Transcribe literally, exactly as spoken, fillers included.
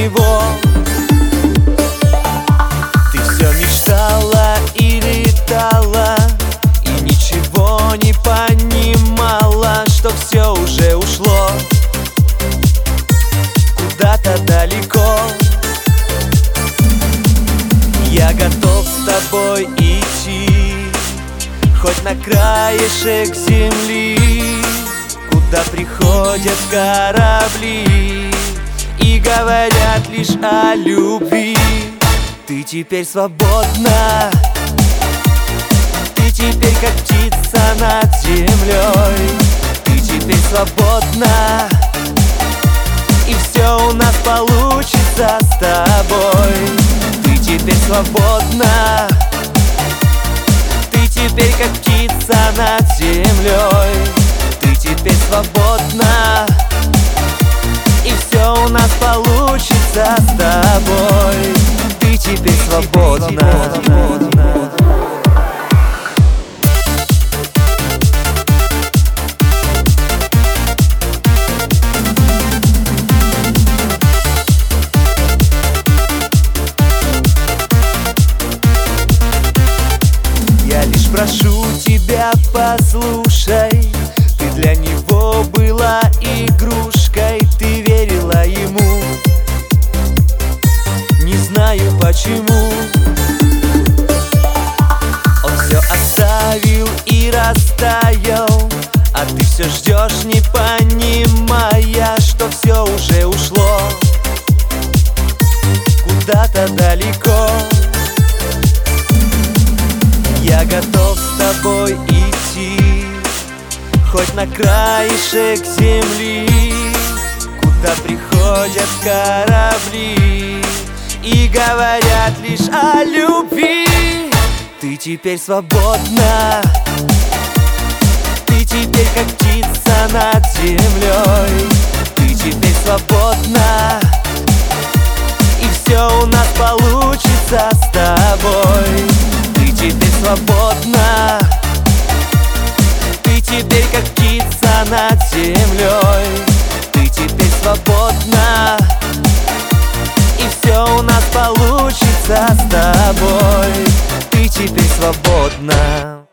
него. Ты все мечтала и летала, и ничего не понимала, что все уже ушло куда-то далеко. Я готов с тобой идти хоть на краешек земли, куда приходят корабли и говорят лишь о любви. Ты теперь свободна, ты теперь как птица над землей. Ты теперь свободна, и все у нас получится с тобой. Ты теперь свободна, ты теперь как птица над землей. Ты теперь свободна, и все у нас получится с тобой. Ты теперь свободна. Я лишь прошу тебя, послушай, ты для него была игрушкой, ты верила ему, не знаю почему. Он все оставил и растаял, а ты все ждешь, не понимая, что все уже ушло куда-то далеко. Я готов с тобой идти хоть на краешек земли, куда приходят корабли и говорят лишь о любви. Ты теперь свободна, ты теперь как птица над землей. Ты теперь свободна, и все у нас получится с тобой. Ты теперь свободна, ты теперь как птица над землей. Ты теперь свободна, и все у нас получится с тобой. Ты теперь свободна.